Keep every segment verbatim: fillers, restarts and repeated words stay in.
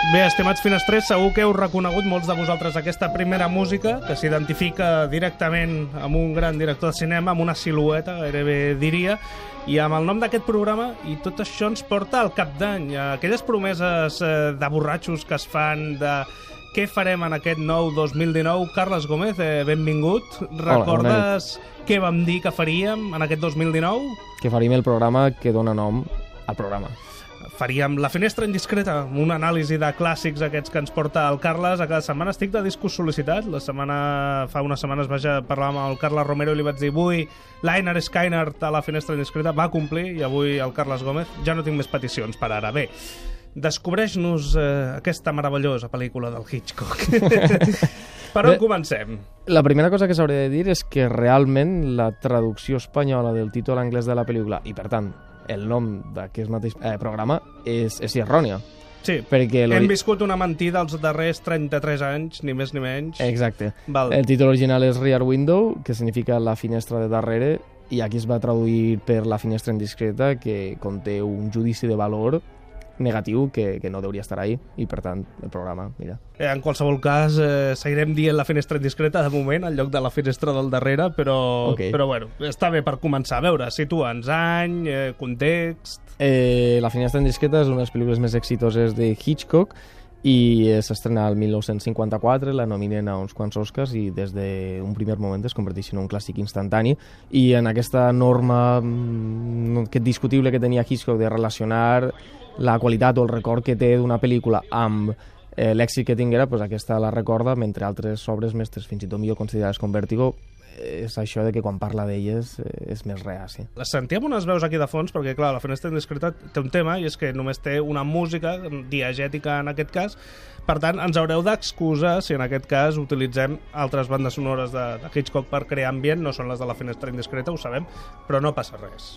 Bé, estimats finestrers, segur que heu reconegut molts de vosaltres aquesta primera música que s'identifica directament amb un gran director de cinema, amb una silueta, gairebé diria, i amb el nom d'aquest programa, i tot això ens porta al cap d'any, aquelles promeses eh, de borratxos que es fan de què farem en aquest nou dos mil dinou. Carles Gómez, eh, benvingut. Recordes Hola, què vam dir que faríem en aquest dos mil dinou? Que faríem el programa que dona nom al programa. Faríem La Finestra Indiscreta, una anàlisi de clàssics aquests que ens porta el Carles a cada setmana. Estic de discos sol·licitat. La setmana, fa unes setmanes vaig a parlar amb el Carles Romero i li vaig dir avui l'Einar Skynert a La Finestra Indiscreta va complir i avui el Carles Gómez. Ja no tinc més peticions per ara. Bé, descobreix-nos eh, aquesta meravellosa pel·lícula del Hitchcock. Per on Bé, comencem? La primera cosa que s'hauria de dir és que realment la traducció espanyola del títol anglès de la pel·lícula, i per tant el nom d'aquest mateix eh, programa, és, és errònia. Sí, perquè hem viscut una mentida els darrers trenta-tres anys, ni més ni menys. Exacte. Val. El títol original és Rear Window, que significa la finestra de darrere, i aquí es va traduir per La Finestra Indiscreta, que conté un judici de valor negatiu que, que no hauria estar ahí, i per tant el programa, mira. Eh, en qualsevol cas, eh, seguirem dient La Finestra Indiscreta de moment, en lloc de La Finestra del darrere, però, okay. però bueno, està bé per començar. A veure, situa'ns any, eh, context... Eh, La Finestra Indiscreta és una de les pel·lícules més exitoses de Hitchcock i s'estrena el mil nou-cents cinquanta-quatre, la nominen a uns quants Oscars i des d'un primer moment es converteix en un clàssic instantani, i en aquesta norma mm, que discutible que tenia Hitchcock de relacionar la qualitat o el record que té d'una pel·lícula amb eh, l'èxit que tinguera, pues aquesta la recorda, mentre altres obres mestres, fins i tot millor considerades com Vértigo, és això de que quan parla d'elles eh, és més reaci. Sentíem unes veus aquí de fons, perquè clar, La Finestra Indiscreta té un tema, i és que només té una música diegètica en aquest cas. Per tant, ens haureu d'excusar si en aquest cas utilitzem altres bandes sonores de, de Hitchcock per crear ambient. No són les de La Finestra Indiscreta, ho sabem, però no passa res.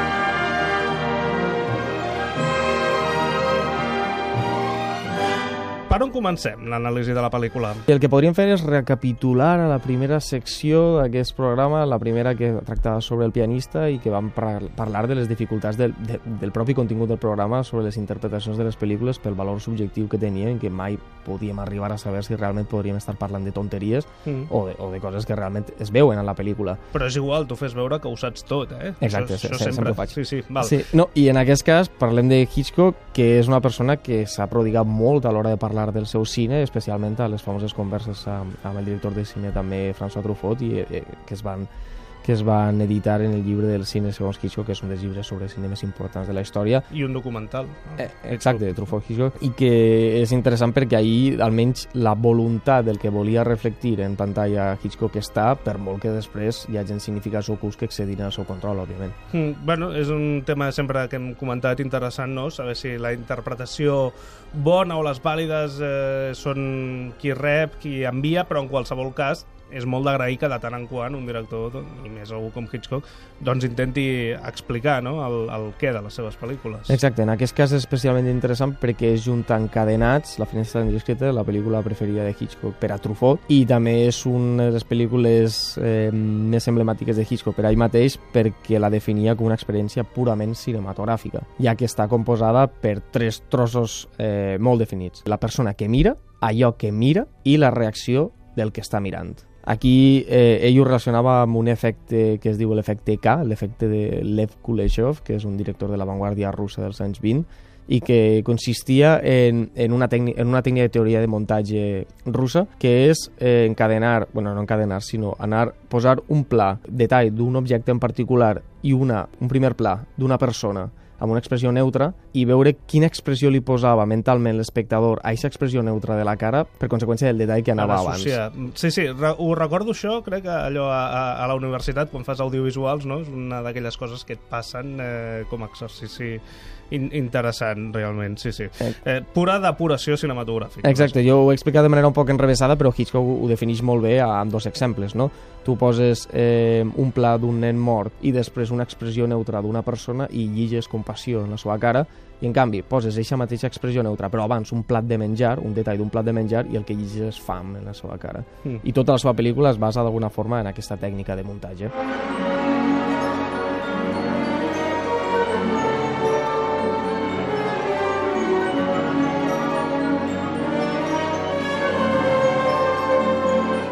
Per on comencem l'anàlisi de la pel·lícula? El que podríem fer és recapitular a la primera secció d'aquest programa, la primera que tractava sobre el pianista i que vam parlar de les dificultats del, de, del propi contingut del programa sobre les interpretacions de les pel·lícules pel valor subjectiu que tenien, que mai podíem arribar a saber si realment podríem estar parlant de tonteries mm. o, de, o de coses que realment es veuen en la pel·lícula. Però és igual, tu fes veure que ho saps tot, eh? Exacte, això, se, això sempre, sempre ho faig. Sí, sí, val. Sí, no, i en aquest cas parlem de Hitchcock, que és una persona que s'ha prodigat molt a l'hora de parlar del seu cine, especialment a les famoses converses amb, amb el director de cine també François Truffaut, i eh, que es van que es van editar en el llibre del cine segons Hitchcock, que és un dels llibres sobre cine més importants de la història. I un documental. No? Eh, exacte, de Truffaut Hitchcock, i que és interessant perquè ahir almenys la voluntat del que volia reflectir en pantalla Hitchcock està, per molt que després hi hagi significats ocults que excedin el seu control, òbviament. Mm, bueno, és un tema sempre que hem comentat interessant, no? Saber si la interpretació bona o les vàlides eh, són qui rep, qui envia, però en qualsevol cas és molt d'agrair que de tant en quant un director, i més algú com Hitchcock, doncs intenti explicar, no?, el, el què de les seves pel·lícules. Exacte, en aquest cas és especialment interessant perquè és junta encadenats La Finestra Indiscreta, la pel·lícula preferida de Hitchcock per a Truffaut, i també és una de les pel·lícules eh, més emblemàtiques de Hitchcock per a ell mateix, perquè la definia com una experiència purament cinematogràfica, ja que està composada per tres trossos eh, molt definits: la persona que mira, allò que mira i la reacció del que està mirant. Aquí eh, ell ho relacionava amb un efecte que es diu l'efecte K, l'efecte de Lev Kuleshov, que és un director de l'avantguàrdia russa dels anys vint, i que consistia en, en, una tècnica, en una tècnica de teoria de muntatge russa, que és eh, encadenar, bueno, no encadenar, sinó anar, posar un pla, detall d'un objecte en particular i una, un primer pla d'una persona amb una expressió neutra, i veure quina expressió li posava mentalment l'espectador a aquesta expressió neutra de la cara per conseqüència del detall que anava abans. Sí, sí, re ho recordo això, crec que allò a, a, a la universitat, quan fas audiovisuals, no? És una d'aquelles coses que et passen eh, com a exercici in interessant, realment, sí, sí. Eh, pura depuració cinematogràfica. Exacte, jo ho he explicat de manera un poc enrevessada, però Hitchcock ho defineix molt bé amb dos exemples, no? Tu poses eh, un pla d'un nen mort i després una expressió neutra d'una persona i lliges compassió en la seva cara, i en canvi poses eixa mateixa expressió neutra, però abans un plat de menjar, un detall d'un plat de menjar, i el que lliges és fam en la seva cara. Mm. I tota la seva pel·lícula es basa d'alguna forma en aquesta tècnica de muntatge.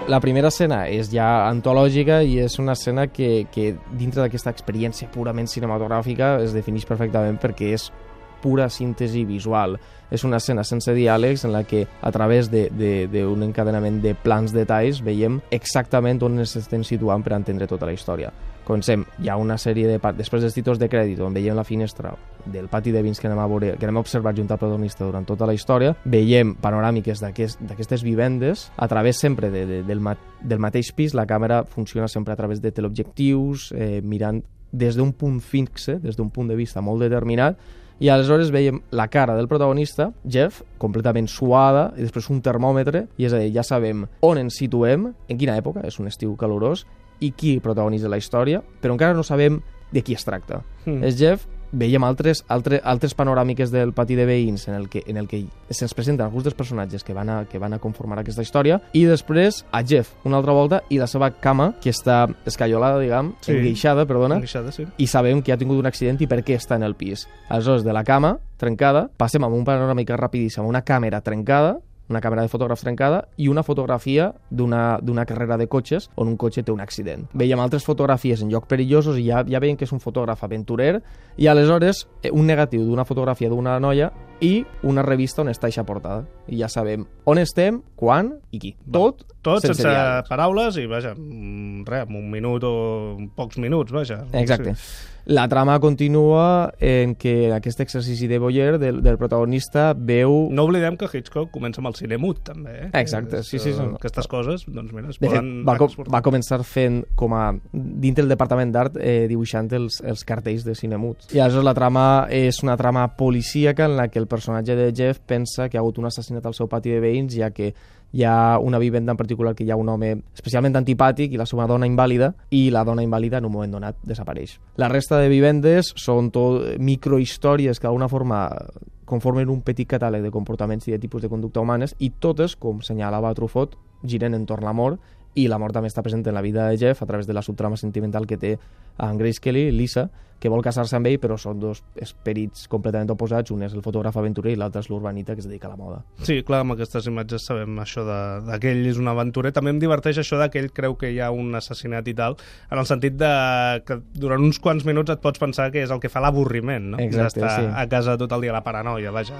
La primera escena és ja antològica i és una escena que, que dintre d'aquesta experiència purament cinematogràfica es defineix perfectament perquè és pura síntesi visual. És una escena sense diàlegs en la que a través d'un encadenament de plans detalls veiem exactament on ens estem situant per entendre tota la història. Comencem, hi ha una sèrie de... Després dels títols de crèdit, on veiem la finestra del pati de vins que anem a, veure, que anem a observar junt al protagonista durant tota la història, veiem panoràmiques d'aquestes aquest, vivendes, a través sempre de, de, del, ma, del mateix pis. La càmera funciona sempre a través de teleobjectius, eh, mirant des d'un punt fixe, des d'un punt de vista molt determinat, i aleshores veiem la cara del protagonista, Jeff, completament suada, i després un termòmetre, i és a dir, ja sabem on ens situem, en quina època, és un estiu calorós, i qui protagonitza la història, però encara no sabem de qui es tracta. Mm. És Jeff. Veiem altres, altre, altres panoràmiques del pati de veïns en el que, en el que se'ns presenten alguns dels personatges que van, a, que van a conformar aquesta història, i després a Jeff una altra volta i la seva cama, que està escaiolada, diguem, sí. enguixada, perdona, enguixada, sí. i sabem que ha tingut un accident i per què està en el pis. Aleshores, de la cama trencada, passem amb un panoràmica rapidíssim, una càmera trencada, una càmera de fotògraf trencada i una fotografia d'una carrera de cotxes on un cotxe té un accident. Veiem altres fotografies en llocs perillosos i ja, ja veiem que és un fotògraf aventurer, i aleshores un negatiu d'una fotografia d'una noia i una revista on està eixa portada. I ja sabem on estem, quan i qui. Tot, Tot sense, sense paraules i, vaja, res, un minut o pocs minuts, vaja. Exacte. Sí. La trama continua en que aquest exercici de voyeur del, del protagonista veu... No oblidem que Hitchcock comença amb el cine mut, també. Eh? Exacte, sí, sí. sí. Aquestes coses, doncs mira, es de poden... Fet, va, com, va començar fent com a... dintre del departament d'art, eh, dibuixant els, els cartells de cine mut. I aleshores la trama és una trama policíaca en la que el personatge de Jeff pensa que ha hagut un assassinat al seu pati de veïns, ja que hi ha una vivenda en particular que hi ha un home especialment antipàtic i la seva dona invàlida, i la dona invàlida en un moment donat desapareix. La resta de vivendes són tot microhistòries que d'alguna forma conformen un petit catàleg de comportaments i de tipus de conducta humanes, i totes, com senyalava Truffaut, giren entorn l'amor, i l'amor també està present en la vida de Jeff a través de la subtrama sentimental que té en Grace Kelly, Lisa, que vol casar-se amb ell, però són dos esperits completament oposats. Un és el fotògraf aventurer i l'altre és l'urbanita que es dedica a la moda. Sí, clar, amb aquestes imatges sabem això de, de que ell és un aventurer. També em diverteix això de que ell creu que hi ha un assassinat i tal, en el sentit de que durant uns quants minuts et pots pensar que és el que fa l'avorriment, no? Exacte, d'estar sí. a casa tot el dia, la paranoia, vaja.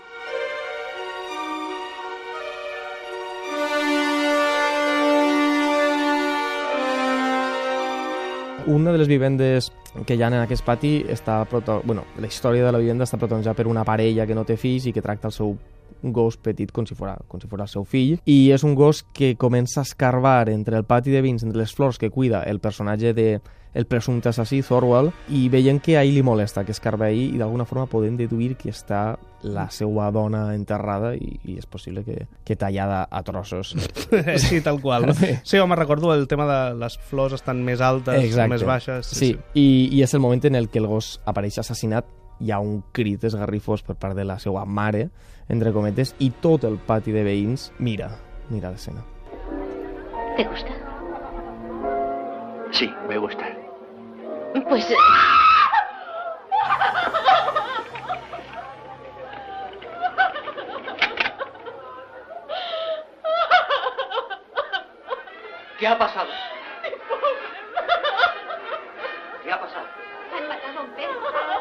Una de les vivendes que hi ha en aquest pati està... Bueno, la història de la vivenda està protagonitzada per una parella que no té fills i que tracta el seu gos petit com si fos com si fos el seu fill, i és un gos que comença a escarbar entre el pati de vins, entre les flors que cuida el personatge de el presumpte assassí, Thorwald, i veiem que a ell li molesta que escarba ahir, i d'alguna forma podem deduir que està la seva dona enterrada i, i és possible que, que tallada a trossos. Sí, tal qual. No? Sí, home, recordo el tema de les flors estan més altes, exacte. Més baixes. Sí, sí. sí. I, i és el moment en el que el gos apareix assassinat. Hi ha un crit esgarrifós per part de la seva mare, entre cometes, i tot el pati de veïns mira, mira l'escena. ¿Te gusta? Sí, me gusta. Pues... ¿Qué ha pasado? ¿Qué ha pasado? Han matado a un perro.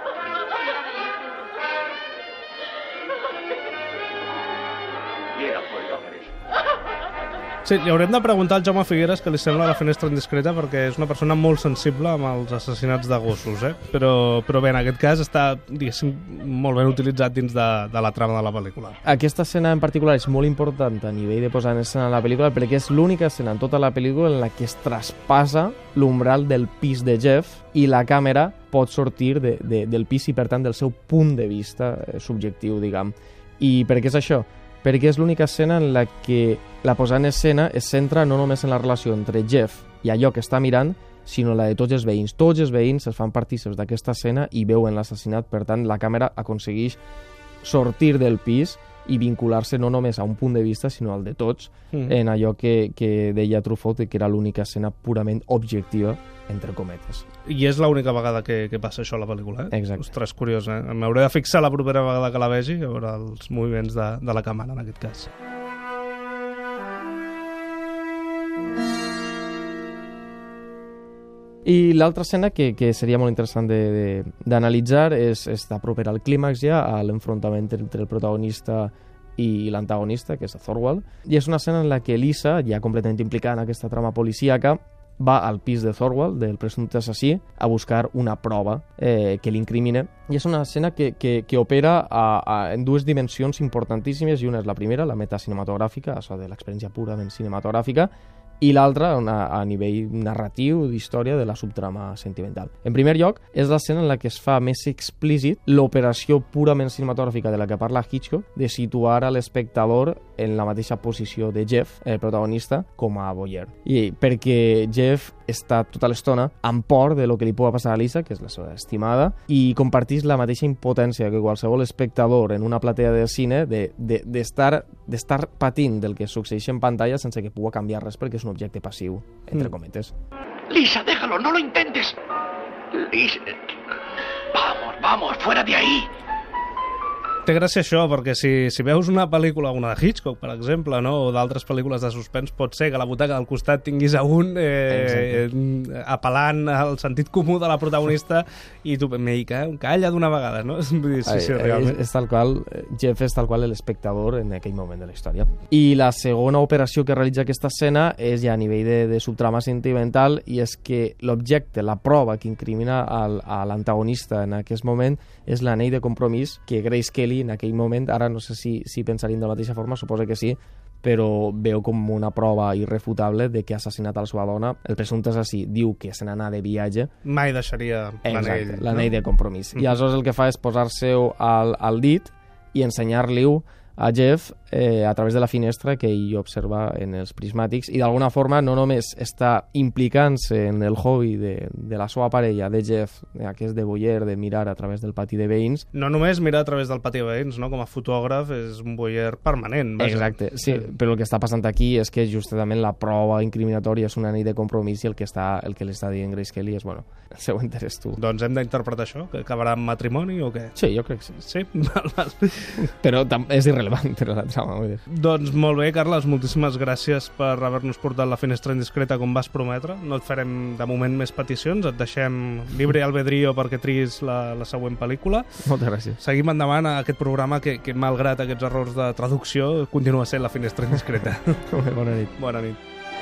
¿Quién ha podido hacer eso? Sí, li haurem de preguntar al Jaume Figueres què li sembla La finestra indiscreta, perquè és una persona molt sensible amb els assassinats de gossos, eh? Però, però bé, en aquest cas està, diguéssim, molt ben utilitzat dins de, de la trama de la pel·lícula. Aquesta escena en particular és molt important a nivell de posar en escena la pel·lícula, perquè és l'única escena en tota la pel·lícula en la que es traspassa l'umbral del pis de Jeff i la càmera pot sortir de, de, del pis i, per tant, del seu punt de vista subjectiu, diguem. I per què és això? Perquè és l'única escena en la que la posada en escena es centra no només en la relació entre Jeff i allò que està mirant, sinó la de tots els veïns. Tots els veïns es fan partícips d'aquesta escena i veuen l'assassinat, per tant, la càmera aconsegueix sortir del pis i vincular-se no només a un punt de vista, sinó al de tots, mm. en allò que, que deia Truffaut, que era l'única escena purament objectiva, entre cometes. I és l'única vegada que, que passa això a la pel·lícula, eh? Exacte. Ostres, curiós, eh? M'hauré de fixar la propera vegada que la vegi, a veure els moviments de, de la càmera, en aquest cas. I l'altra escena que, que seria molt interessant d'analitzar és està propera al clímax ja, a l'enfrontament entre el protagonista i l'antagonista, que és Thorwald, i és una escena en la que Lisa, ja completament implicada en aquesta trama policíaca, va al pis de Thorwald, del presumpte assassí, a buscar una prova eh, que l'incrimina. I és una escena que, que, que opera a, a, en dues dimensions importantíssimes, i una és la primera, la metacinematogràfica, això de l'experiència purament cinematogràfica, i l'altra a, a nivell narratiu, d'història, de la subtrama sentimental. En primer lloc, és l'escena en la que es fa més explícit l'operació purament cinematogràfica de la que parla Hitchcock, de situar a l'espectador en la mateixa posició de Jeff, el protagonista, com a voyeur. I perquè Jeff està tota l'estona amb por de lo que li pugui passar a Lisa, que és la seva estimada, i compartís la mateixa impotència que qualsevol espectador en una platea de cine d'estar de, de d'estar patint del que succeeix en pantalla sense que pugui canviar res perquè és un objecte passiu, entre cometes. Lisa, déjalo, no lo intentes. Lisa... Vamos, vamos, fuera de ahí. Té gràcia això, perquè si, si veus una pel·lícula, una de Hitchcock, per exemple, no? O d'altres pel·lícules de suspens, pot ser que a la butaca del costat tinguis a un eh, eh, apel·lant al sentit comú de la protagonista i tu, meica, calla d'una vegada, no? Vull dir, sí, sí, realment. És, és tal qual, Jeff és tal qual l'espectador en aquell moment de la història. I la segona operació que realitza aquesta escena és ja a nivell de, de subtrama sentimental, i és que l'objecte, la prova que incrimina al, a l'antagonista en aquest moment és l'anell de compromís que Grace Kelly en aquell moment, ara no sé si, si pensaríem de la mateixa forma, suposo que sí, però veu com una prova irrefutable de que ha assassinat a la seva dona. El presumpte assassí diu que se n'anà de viatge. Mai deixaria l'anell. L'anell no? de compromís. Mm. I aleshores el que fa és posar-se-ho al, al dit i ensenyar-li-ho a Jeff eh, a través de la finestra que ell observa en els prismàtics, i d'alguna forma no només està implicant-se en el hobby de, de la seva parella, de Jeff, aquest de voyeur, de mirar a través del pati de veïns. No només mirar a través del pati de veïns, no? Com a fotògraf és un voyeur permanent. Vaja. Exacte, sí, sí, però el que està passant aquí és que justament la prova incriminatòria és un anell de compromís, i el que, està, el que li està dient Grace Kelly és, bueno, el seu interès tu. Doncs hem d'interpretar això, que acabarà amb matrimoni o què? Sí, jo crec que sí. Sí? Val, val. Però és irrellevant, però la trama, vull dir. Doncs molt bé, Carles, moltíssimes gràcies per haver-nos portat la finestra indiscreta com vas prometre. No et farem de moment més peticions, et deixem libre albedrío perquè triïs la, la següent pel·lícula. Moltes gràcies. Seguim endavant a aquest programa que, que malgrat aquests errors de traducció, continua sent la finestra indiscreta. Bona nit. Bona nit.